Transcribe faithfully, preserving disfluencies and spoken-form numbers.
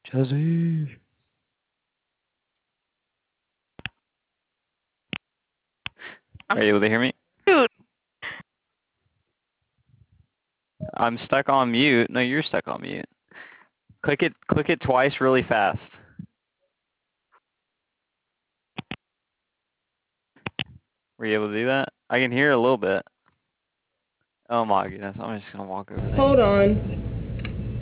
Jesse. Are you able to hear me? Dude. I'm stuck on mute. No, you're stuck on mute. Click it click it twice really fast. Were you able to do that? I can hear a little bit. Oh my goodness, I'm just gonna walk over there. Hold on.